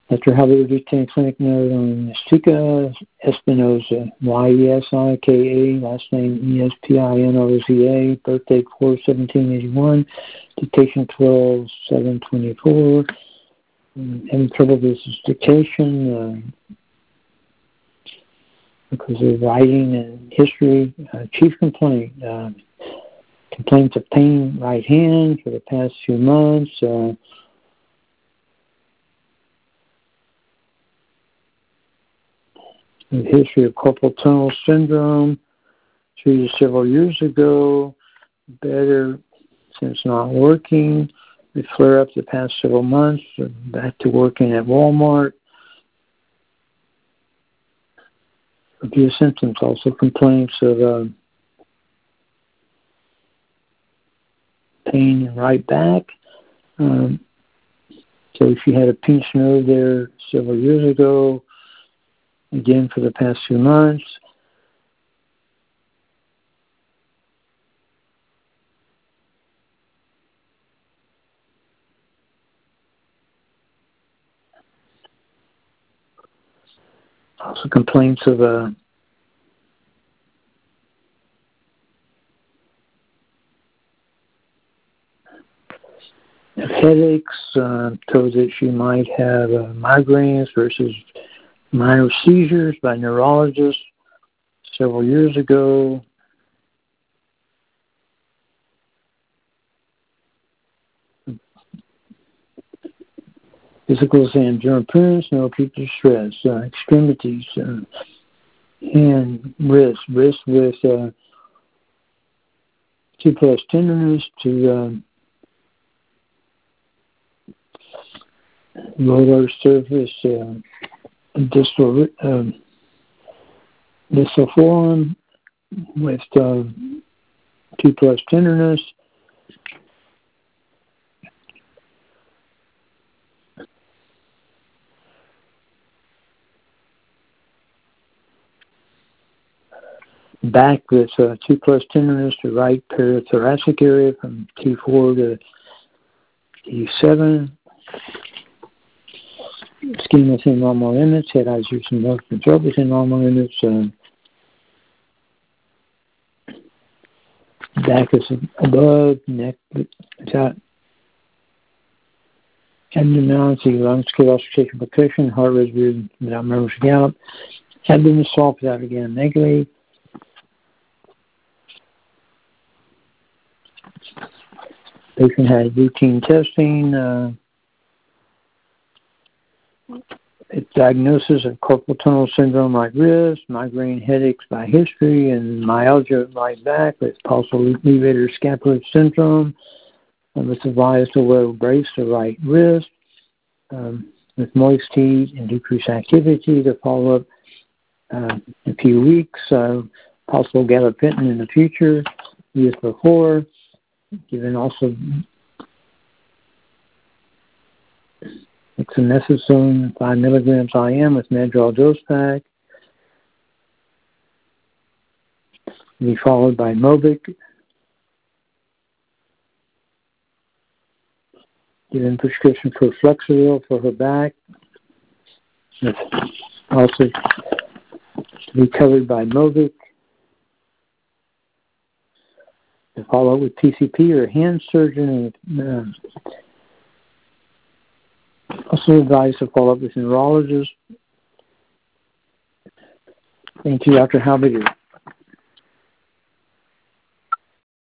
Dr. Halbig retained clinic note on Yesika Espinoza, Yesika, last name Espinoza, birthday 4/17/81, dictation 12/7/24, having trouble with his dictation because of writing and history. Chief complaint, complaints of pain right hand for the past few months. History of carpal tunnel syndrome, treated several years ago, better since not working. We flare up the past several months, back to working at Walmart. Abuse symptoms, also complaints of pain in right back. So she had a pinched nerve there several years ago, again for the past few months. Also complaints of headaches, told that she might have migraines versus minor seizures by neurologists several years ago. Physical exam, general appearance, no acute distress, extremities, hand, wrist with 2+ tenderness to lower surface distal forearm with 2+ tenderness. Back with 2+ tenderness to right parathoracic area from T4 to T7. Skin within normal limits. Head, eyes, ears, and nose control within normal limits. Back is above, neck without abdominality, lungs, skill, auscultation, percussion, heart rate without murmurs, gallop. Abdomen soft without again negatively. Patient had routine testing. Diagnosis of carpal tunnel syndrome right wrist, migraine headaches by history, and myalgia right back with pulsal levator scapular syndrome. With advised to wear a brace to right wrist with moist heat and decreased activity to follow up in a few weeks. Possible gabapentin in the future, used before. Given also dexamethasone 5 milligrams IM with Madrigal dose pack. Be followed by Mobic. Given prescription for Flexeril for her back. Also to be covered by Mobic. To follow up with PCP or hand surgeon. Also advised to follow up with neurologist. Thank you, Dr. Halbig.